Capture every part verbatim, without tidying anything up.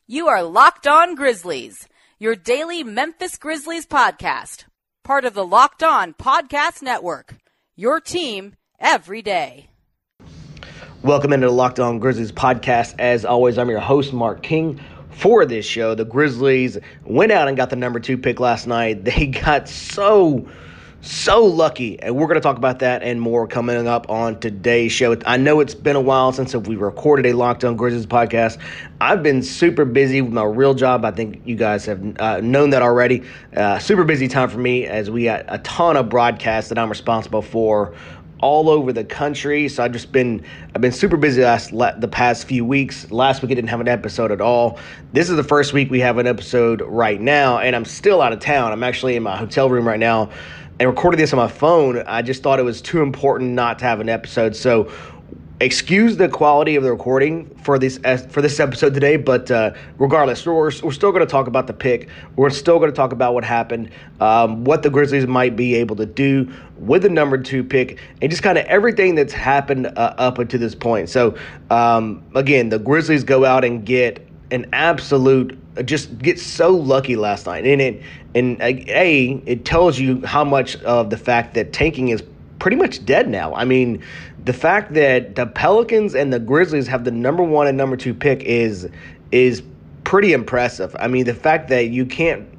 You are Locked On Grizzlies, your daily Memphis Grizzlies podcast, part of the Locked On Podcast Network, your team every day. Welcome into the Locked On Grizzlies podcast. As always, I'm your host, Mark King. For this show, the Grizzlies went out and got the number two pick last night. They got so, so lucky, and we're going to talk about that and more coming up on today's show. I know it's been a while since we recorded a Locked On Grizzlies podcast. I've been super busy with my real job. I think you guys have uh, known that already. Uh, super busy time for me as we got a ton of broadcasts that I'm responsible for all over the country. So I've just been I've been super busy last the past few weeks. Last week I didn't have an episode at all. This is the first week we have an episode right now, and I'm still out of town. I'm actually in my hotel room right now and recorded this on my phone. I just thought it was too important not to have an episode. So excuse the quality of the recording for this for this episode today, but uh, regardless, we're, we're still going to talk about the pick. We're still going to talk about what happened, um, what the Grizzlies might be able to do with the number two pick, and just kind of everything that's happened uh, up until this point. So, um, again, the Grizzlies go out and get an absolute, just get so lucky last night. And, it, and A, it tells you how much of the fact that tanking is pretty much dead now. I mean, the fact that the Pelicans and the Grizzlies have the number one and number two pick is is pretty impressive. I mean, the fact that you can't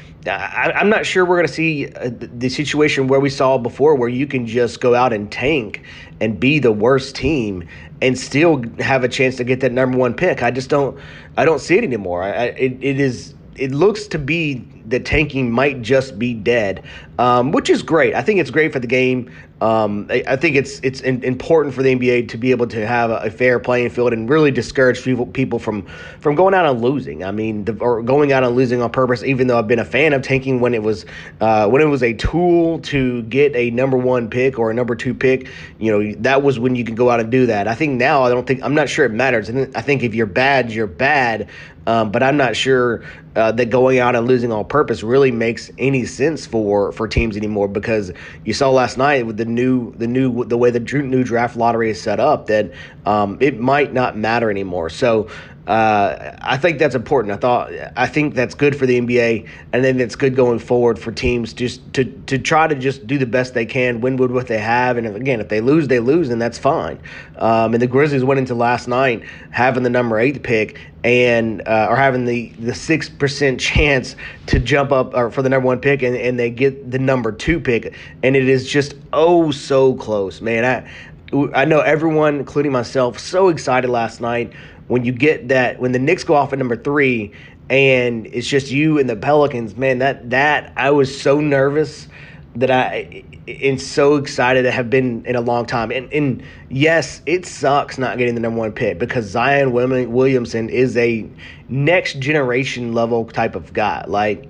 I, I'm not sure we're going to see the situation where we saw before, where you can just go out and tank and be the worst team and still have a chance to get that number one pick. I just don't I don't see it anymore. I, it, it is it looks to be that tanking might just be dead, um, which is great. I think it's great for the game. Um, I, I think it's it's in, important for the N B A to be able to have a, a fair playing field and really discourage people people from from going out and losing. I mean, the, or going out and losing on purpose. Even though I've been a fan of tanking when it was uh, when it was a tool to get a number one pick or a number two pick, you know, that was when you could go out and do that. I think now I don't think I'm not sure it matters. And I think if you're bad, you're bad. Um, but I'm not sure uh, that going out and losing on purpose really makes any sense for, for teams anymore, because you saw last night with the new the new the way the new draft lottery is set up that um, it might not matter anymore. So uh, I think that's important. I thought I think that's good for the N B A, and then it's good going forward for teams just to to try to just do the best they can, win with what they have, and if, again, if they lose, they lose, and that's fine. Um, and the Grizzlies went into last night having the number eight pick and uh, or having the the six percent chance to jump up or for the number one pick, and, and they get the number two pick, and it is just oh so close, man. I I know everyone, including myself, so excited last night when you get that, when the Knicks go off at number three and it's just you and the Pelicans. Man, that that I was so nervous that I and so excited to have been in a long time. And, and yes, it sucks not getting the number one pick, because Zion Williamson is a next generation level type of guy. Like,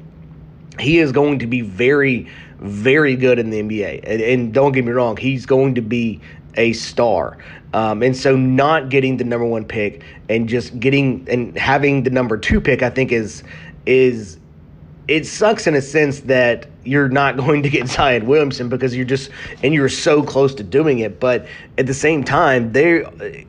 he is going to be very, very good in the N B A. And, and don't get me wrong, he's going to be a star. Um, and so not getting the number one pick and just getting and having the number two pick, I think is is it sucks in a sense that you're not going to get Zion Williamson because you're just and you're so close to doing it. But at the same time, they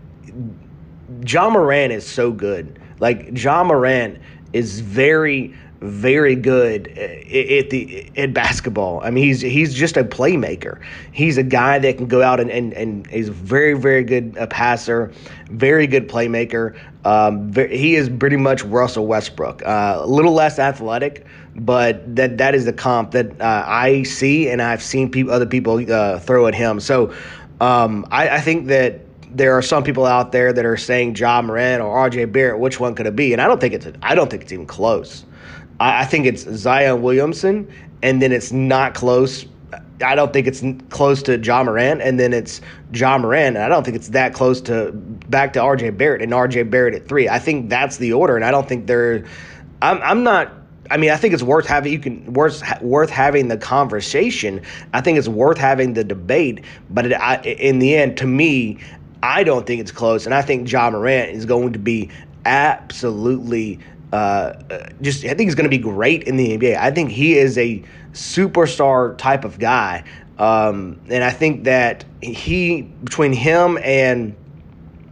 Ja Morant is so good. Like, Ja Morant is very, very good at the at basketball. I mean, he's he's just a playmaker. He's a guy that can go out and and, and is very, very good a passer, very good playmaker. Um, very, he is pretty much Russell Westbrook. Uh, a little less athletic, but that that is the comp that uh, I see, and I've seen people, other people uh, throw at him. So um, I, I think that there are some people out there that are saying Ja Morant or R J Barrett. Which one could it be? And I don't think it's I don't think it's even close. I think it's Zion Williamson, and then it's not close. I don't think it's close to Ja Morant, and then it's Ja Morant, and I don't think it's that close to back to R J Barrett and R J Barrett at three. I think that's the order, and I don't think they're. I'm. I'm not. I mean, I think it's worth having. You can worth worth having the conversation. I think it's worth having the debate. But it, I, in the end, to me, I don't think it's close, and I think Ja Morant is going to be absolutely. Uh, just I think he's going to be great in the N B A. I think he is a superstar type of guy, um, and I think that he between him and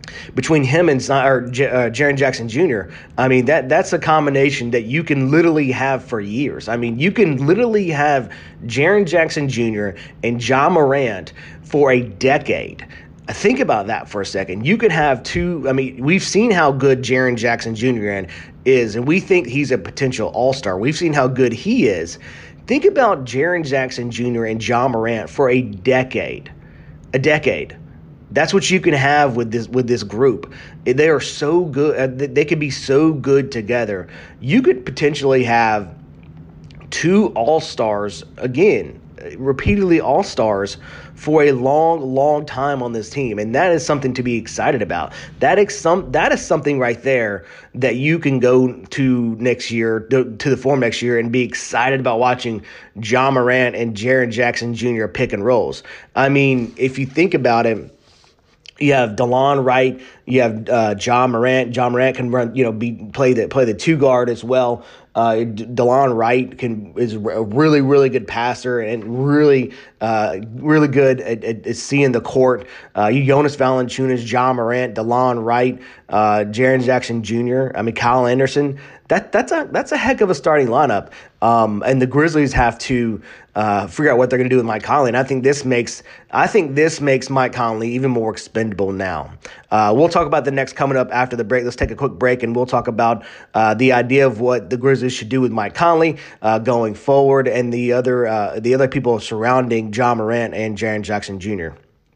between him and or J- uh, Jaren Jackson Junior, I mean, that that's a combination that you can literally have for years. I mean, you can literally have Jaren Jackson Junior and Ja Morant for a decade. Think about that for a second. You could have two. I mean, we've seen how good Jaren Jackson Junior is, and we think he's a potential all-star. We've seen how good he is. Think about Jaren Jackson Junior and Ja Morant for a decade. A decade. That's what you can have with this with this group. They are so good. They could be so good together. You could potentially have two all-stars, again, repeatedly all-stars for a long, long time on this team. And that is something to be excited about. That is, some, that is something right there that you can go to next year, to, to the Forum next year, and be excited about watching Ja Morant and Jaren Jackson Junior pick and rolls. I mean, if you think about it, you have DeLon Wright, you have uh, Ja Morant. Ja Morant can run, you know, be play the play the two guard as well. Uh, DeLon Wright can is a really really good passer and really uh, really good at, at, at seeing the court. Uh, Jonas Valanciunas, Ja Morant, DeLon Wright, uh, Jaren Jackson Junior I mean Kyle Anderson. That that's a that's a heck of a starting lineup. Um, and the Grizzlies have to uh, figure out what they're going to do with Mike Conley. And I think this makes I think this makes Mike Conley even more expendable now. Uh, we'll talk about the next coming up after the break. Let's take a quick break, and we'll talk about uh, the idea of what the Grizzlies should do with Mike Conley uh, going forward, and the other uh, the other people surrounding Ja Morant and Jaren Jackson Junior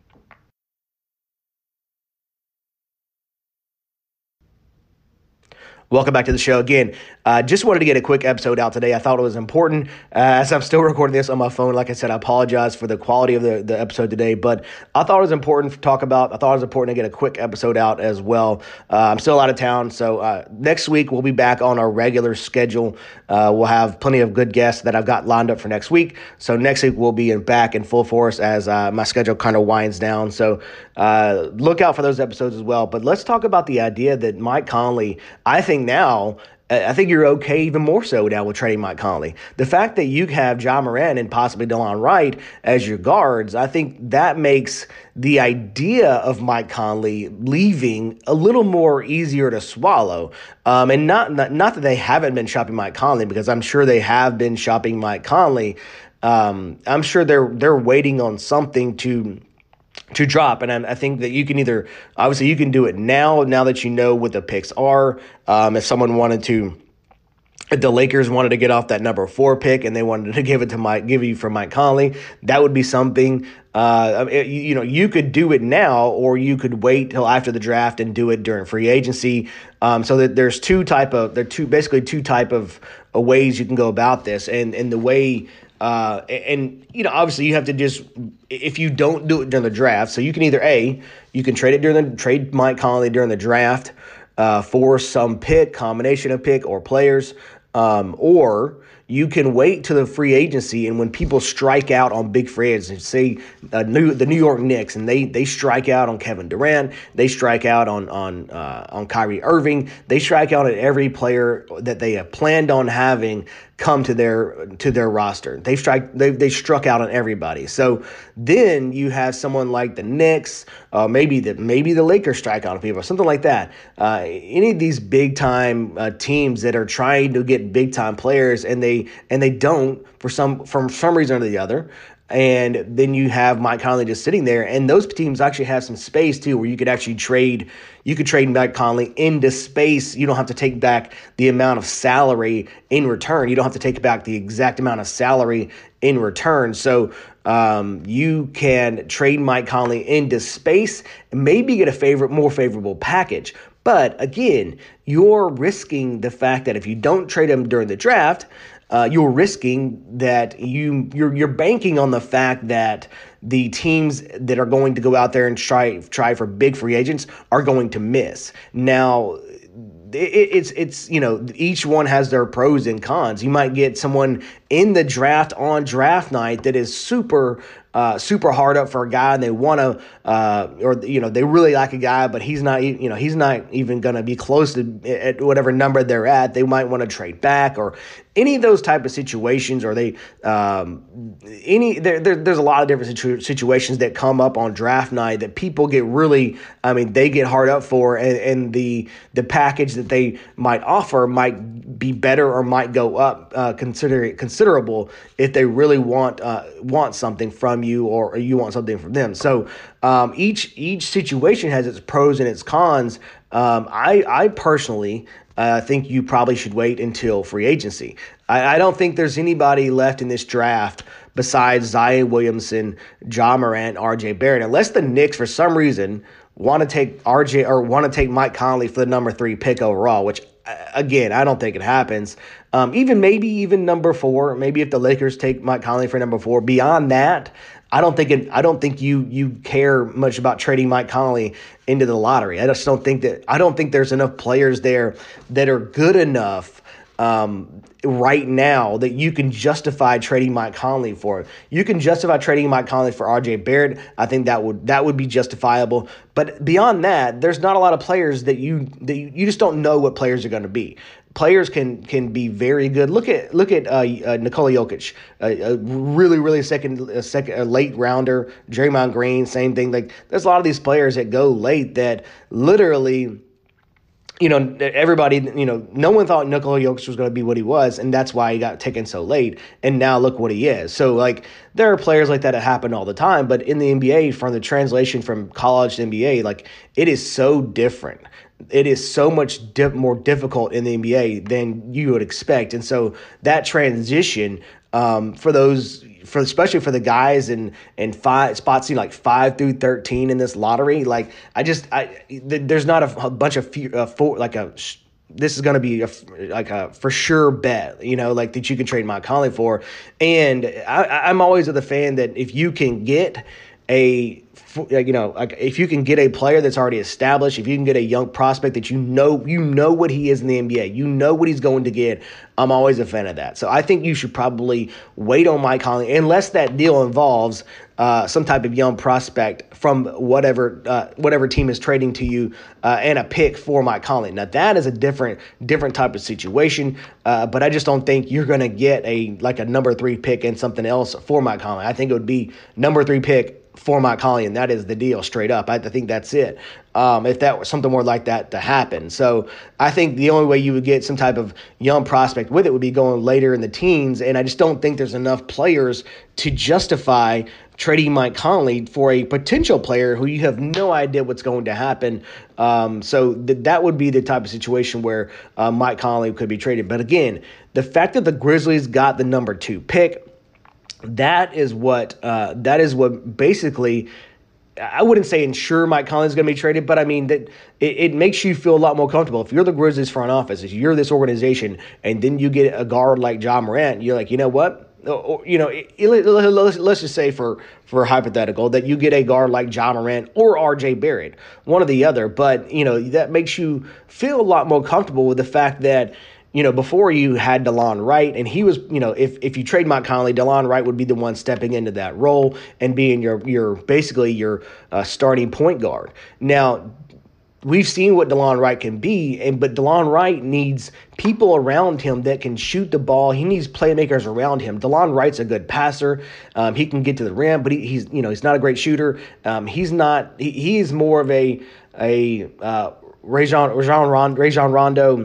Welcome back to the show again. Uh, just wanted to get a quick episode out today. I thought it was important. Uh, as I'm still recording this on my phone, like I said, I apologize for the quality of the, the episode today, but I thought it was important to talk about. I thought it was important to get a quick episode out as well. Uh, I'm still out of town, so uh, next week we'll be back on our regular schedule. Uh, we'll have plenty of good guests that I've got lined up for next week. So next week we'll be in, back in full force as uh, my schedule kind of winds down. So uh, look out for those episodes as well. But let's talk about the idea that Mike Conley, I think now, I think you're okay even more so now with trading Mike Conley. The fact that you have Ja Morant and possibly DeLon Wright as your guards, I think that makes the idea of Mike Conley leaving a little more easier to swallow. Um, and not, not not that they haven't been shopping Mike Conley, because I'm sure they have been shopping Mike Conley. Um, I'm sure they're they're waiting on something to to drop. And I, I think that you can either, obviously you can do it now, now that you know what the picks are. Um, if someone wanted to, if the Lakers wanted to get off that number four pick and they wanted to give it to Mike, give you for Mike Conley, that would be something. Uh, it, you know, you could do it now, or you could wait till after the draft and do it during free agency. Um, so that there's two type of, there are two, basically two type of uh, ways you can go about this. And, and the way, Uh, and, you know, obviously you have to just, if you don't do it during the draft, so you can either A, you can trade it during the, trade Mike Conley during the draft uh, for some pick, combination of pick or players, um, or you can wait to the free agency, and when people strike out on big free agents, say uh, New, the New York Knicks, and they they strike out on Kevin Durant, they strike out on on uh, on Kyrie Irving, they strike out at every player that they have planned on having come to their to their roster. They strike they they struck out on everybody. So then you have someone like the Knicks, uh, maybe the maybe the Lakers strike out on people, something like that. Uh, any of these big time uh, teams that are trying to get big time players, and they and they don't for some from some reason or the other. And then you have Mike Conley just sitting there, and those teams actually have some space too, where you could actually trade. You could trade Mike Conley into space. You don't have to take back the amount of salary in return. You don't have to take back the exact amount of salary in return. So um, you can trade Mike Conley into space and maybe get a favorite, more favorable package. But again, you're risking the fact that if you don't trade him during the draft, Uh, you're risking that you you're you're banking on the fact that the teams that are going to go out there and try try for big free agents are going to miss. Now, it, it's it's you know, each one has their pros and cons. You might get someone in the draft on draft night that is super uh, super hard up for a guy and they want to, uh, or you know, they really like a guy, but he's not, you know, he's not even going to be close to at whatever number they're at. They might want to trade back or any of those type of situations, or they um, any there, there, there's a lot of different situ- situations that come up on draft night that people get really, I mean, they get hard up for, and, and the the package that they might offer might be better or might go up uh, consider considerable if they really want uh, want something from you or, or you want something from them. So um, each each situation has its pros and its cons. Um, I I personally. I uh, think you probably should wait until free agency. I, I don't think there's anybody left in this draft besides Zion Williamson, Ja Morant, R J Barrett, unless the Knicks for some reason want to take R J or want to take Mike Conley for the number three pick overall, which again I don't think it happens. Um, even maybe even number four, maybe if the Lakers take Mike Conley for number four. Beyond that, I don't think it, I don't think you you care much about trading Mike Conley into the lottery. I just don't think that I don't think there's enough players there that are good enough um, right now that you can justify trading Mike Conley for. You can justify trading Mike Conley for R J Barrett. I think that would that would be justifiable. But beyond that, there's not a lot of players that you that you, you just don't know what players are going to be. Players can can be very good. Look at look at uh, uh, Nikola Jokic, a, a really really second a second a late rounder. Draymond Green, same thing. Like there's a lot of these players that go late that literally, you know, everybody, you know, no one thought Nikola Jokic was going to be what he was, and that's why he got taken so late. And now look what he is. So like there are players like that that happen all the time, but in the N B A, from the translation from college to N B A, like it is so different. It is so much di- more difficult in the N B A than you would expect. And so that transition um, for those, for especially for the guys in, in five spots, you know, like five through thirteen in this lottery, like I just, I th- there's not a, a bunch of, few, uh, four, like a, this is going to be a, like a for sure bet, you know, like that you can trade Mike Conley for. And I, I'm always of the fan that if you can get a, you know, like if you can get a player that's already established, if you can get a young prospect that you know, you know what he is in the N B A, you know what he's going to get, I'm always a fan of that. So I think you should probably wait on Mike Conley unless that deal involves uh, some type of young prospect from whatever uh, whatever team is trading to you uh, and a pick for Mike Conley. Now that is a different different type of situation, uh, but I just don't think you're going to get a like a number three pick and something else for Mike Conley. I think it would be number three pick for Mike Conley, and that is the deal straight up. I, I think that's it. Um, if that was something more like that to happen. So I think the only way you would get some type of young prospect with it would be going later in the teens, and I just don't think there's enough players to justify trading Mike Conley for a potential player who you have no idea what's going to happen. Um, so th- that would be the type of situation where uh, Mike Conley could be traded. But again, the fact that the Grizzlies got the number two pick, That is what uh, that is what basically, I wouldn't say ensure Mike Conley is going to be traded, but I mean that it, it makes you feel a lot more comfortable. If you're the Grizzlies front office, if you're this organization, and then you get a guard like Ja Morant, you're like, you know what? Or, you know, it, it, let's, let's just say for for hypothetical that you get a guard like Ja Morant or R J Barrett, one or the other. But you know that makes you feel a lot more comfortable with the fact that, you know, before you had DeLon Wright, and he was, you know, if if you trade Mike Conley, DeLon Wright would be the one stepping into that role and being your your basically your uh, starting point guard. Now, we've seen what DeLon Wright can be, and but DeLon Wright needs people around him that can shoot the ball. He needs playmakers around him. DeLon Wright's a good passer. Um, he can get to the rim, but he, he's you know he's not a great shooter. Um, he's not. He, he's more of a a uh, Rajon Rajon Rondo. Rajon Rondo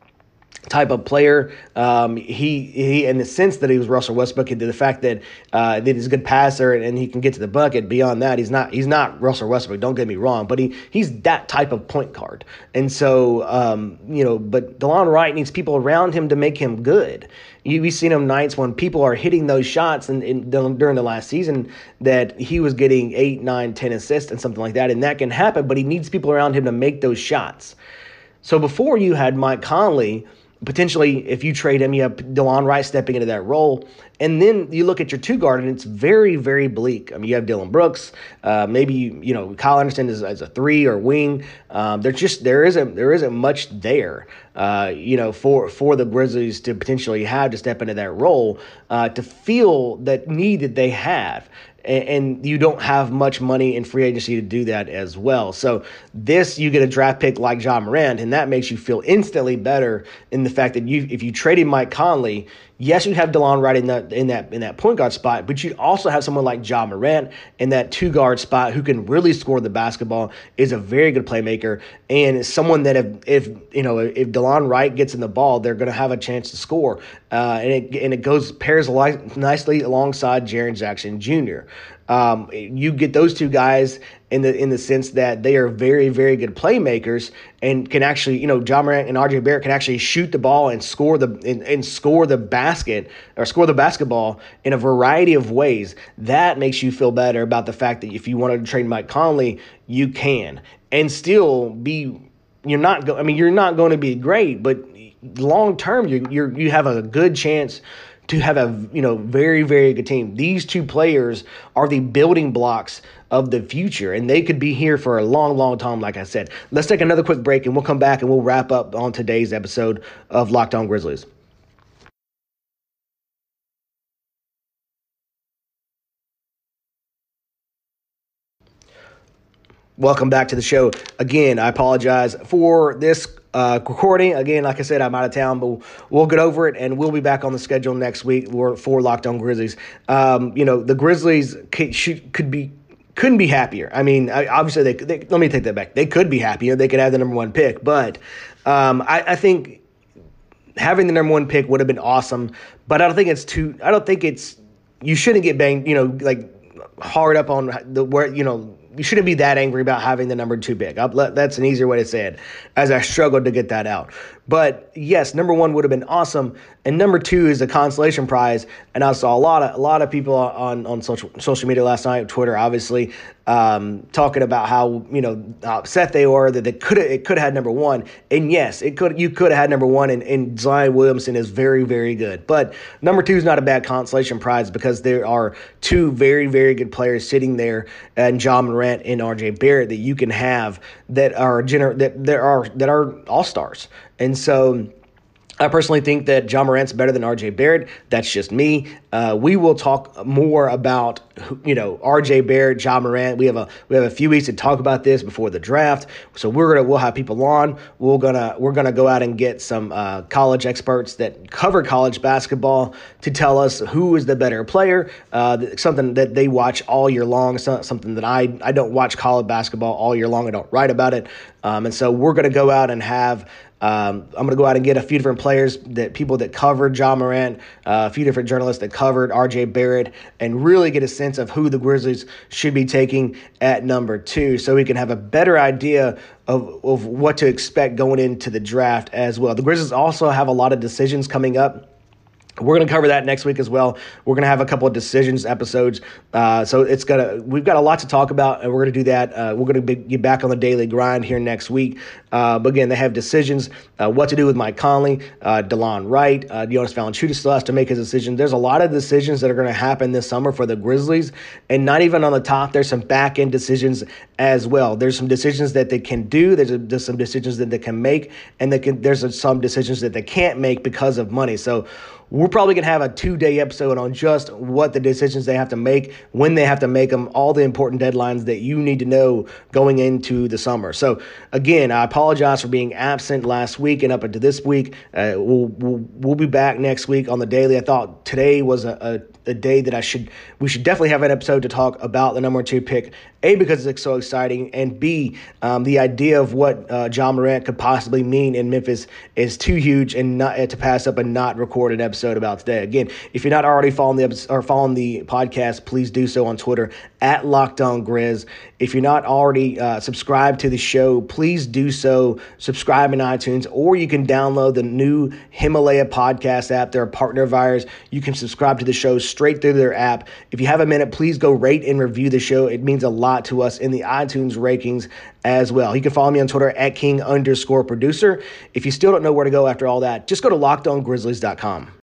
type of player. Um, he he in the sense that he was Russell Westbrook, and the fact that uh, that he's a good passer and, and he can get to the bucket. Beyond that, he's not he's not Russell Westbrook. Don't get me wrong, but he he's that type of point guard. And so um, you know, but DeLon Wright needs people around him to make him good. You, we've seen him nights when people are hitting those shots, and, and during the last season that he was getting eight, nine, ten assists and something like that, and that can happen. But he needs people around him to make those shots. So before you had Mike Conley. Potentially, if you trade him, you have DeLon Wright stepping into that role. And then you look at your two guard, and it's very, very bleak. I mean, you have Dylan Brooks. Uh, maybe you, you know Kyle Anderson is as a three or wing. Um, there's just there isn't there isn't much there. Uh, you know, for for the Grizzlies to potentially have to step into that role, uh, to feel that need that they have. And you don't have much money in free agency to do that as well. So this, you get a draft pick like Ja Morant, and that makes you feel instantly better in the fact that you, if you traded Mike Conley, yes, you have DeLon Wright in that in that in that point guard spot, but you also have someone like Ja Morant in that two guard spot who can really score the basketball, is a very good playmaker, and is someone that if if you know if DeLon Wright gets in the ball, they're going to have a chance to score, uh, and it and it goes pairs li- nicely alongside Jaren Jackson Junior Um, you get those two guys in the in the sense that they are very, very good playmakers and can actually, you know, Ja Morant and R J Barrett can actually shoot the ball and score the and, and score the basket or score the basketball in a variety of ways. That makes you feel better about the fact that if you wanted to trade Mike Conley, you can and still be. You're not. Go, I mean, you're not going to be great, but long term, you you're you have a good chance to have a you know very, very good team. These two players are the building blocks of the future, and they could be here for a long, long time, like I said. Let's take another quick break, and we'll come back, and we'll wrap up on today's episode of Locked On Grizzlies. Welcome back to the show. Again, I apologize for this uh, recording. Again, like I said, I'm out of town, but we'll, we'll get over it, and we'll be back on the schedule next week for Locked On Grizzlies. Um, you know, the Grizzlies could, should, could be couldn't be happier. I mean, I, obviously, they, they let me take that back. They could be happier. They could have the number one pick, but um, I, I think having the number one pick would have been awesome. But I don't think it's too. I don't think it's. You shouldn't get banged. You know, like hard up on the where you know. You shouldn't be that angry about having the number two pick. That's an easier way to say it, as I struggled to get that out. But yes, number one would have been awesome, and number two is a consolation prize. And I saw a lot of a lot of people on on social social media last night, Twitter, obviously, um, talking about how you know how upset they were that they could it could have had number one. And yes, it could you could have had number one, and, and Zion Williamson is very, very good. But number two is not a bad consolation prize because there are two very, very good players sitting there, and Ja Morant and R J Barrett that you can have that are gener- that there are that are all stars. And so I personally think that Ja Morant's better than R J Barrett. That's just me. Uh, we will talk more about, you know, R J Barrett, Ja Morant. We have a we have a few weeks to talk about this before the draft. So we're gonna we'll have people on. We're gonna we're gonna go out and get some uh, college experts that cover college basketball to tell us who is the better player. Uh, something that they watch all year long. Something that I I don't watch college basketball all year long. I don't write about it. Um, and so we're gonna go out and have. Um, I'm going to go out and get a few different players, that people that covered Ja Morant, uh, a few different journalists that covered R J Barrett, and really get a sense of who the Grizzlies should be taking at number two, so we can have a better idea of, of what to expect going into the draft as well. The Grizzlies also have a lot of decisions coming up. We're going to cover that next week as well. We're going to have a couple of decisions episodes. Uh, so it's gonna, we've got a lot to talk about, and we're going to do that. Uh, we're going to get back on the daily grind here next week. Uh, but again, they have decisions, uh, what to do with Mike Conley, uh, DeLon Wright, uh, Jonas Valanciunas still has to make his decision. There's a lot of decisions that are going to happen this summer for the Grizzlies, and not even on the top. There's some back end decisions as well. There's some decisions that they can do. There's, a, there's some decisions that they can make, and they can, there's a, some decisions that they can't make because of money. So we're probably going to have a two-day episode on just what the decisions they have to make, when they have to make them, all the important deadlines that you need to know going into the summer. So, again, I apologize for being absent last week and up into this week. Uh, we'll, we'll we'll be back next week on the daily. I thought today was a, a, a day that I should we should definitely have an episode to talk about the number two pick. A, because it's so exciting, and B, um, the idea of what uh, Ja Morant could possibly mean in Memphis is too huge and not uh, to pass up a not recorded episode about today. Again, if you're not already following the episode, or following the podcast, please do so on Twitter at Locked On Grizz. If you're not already uh, subscribed to the show, please do so. Subscribe in iTunes, or you can download the new Himalaya podcast app. They're a partner of ours. You can subscribe to the show straight through their app. If you have a minute, please go rate and review the show. It means a lot to us in the iTunes rankings as well. You can follow me on Twitter at King underscore producer. If you still don't know where to go after all that, just go to locked on grizzlies dot com.